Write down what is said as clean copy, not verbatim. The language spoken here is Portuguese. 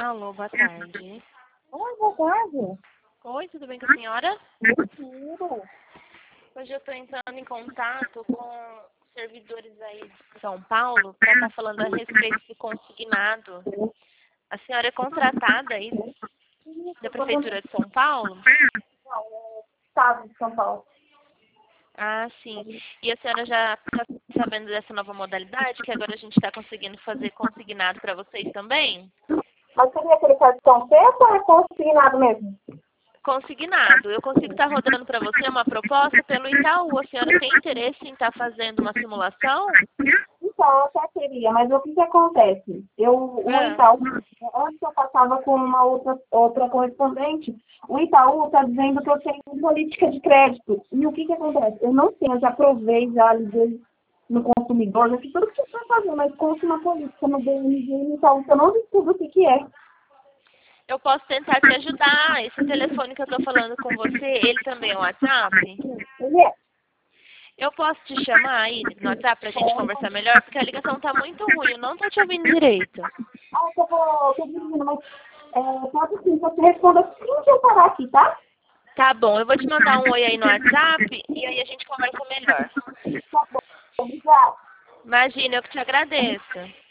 Paulo, boa tarde. Oi, boa tarde. Oi, tudo bem com a senhora? Tudo. Hoje eu estou entrando em contato com servidores aí de São Paulo para estar falando a respeito do consignado. A senhora é contratada aí da Prefeitura de São Paulo? Estado de São Paulo. Ah, sim. E a senhora já está sabendo dessa nova modalidade, que agora a gente está conseguindo fazer consignado para vocês também? Mas seria aquele cartão preto ou é consignado mesmo? Consignado. Eu consigo estar rodando para você uma proposta pelo Itaú. A senhora tem interesse em estar fazendo uma simulação? Então, eu até queria, mas o que que acontece? O Itaú, antes eu passava com uma outra correspondente, o Itaú está dizendo que eu tenho política de crédito. E o que que acontece? Eu não tenho, eu já provei, já liguei no consumidor, já fiz tudo o que você vai fazer, mas consta uma política no BMG e no Itaú, que eu não descubro o que que é. Eu posso tentar te ajudar. Esse telefone que eu estou falando com você, ele também é um WhatsApp? Ele é. Eu posso te chamar aí no WhatsApp para a gente conversar melhor? Porque a ligação está muito ruim, eu não estou te ouvindo direito. Tô dirigindo, mas pode sim, você responda assim que eu parar aqui, tá? Tá bom, eu vou te mandar um oi aí no WhatsApp e aí a gente conversa melhor. Tá bom, obrigada. Imagina, eu que te agradeço.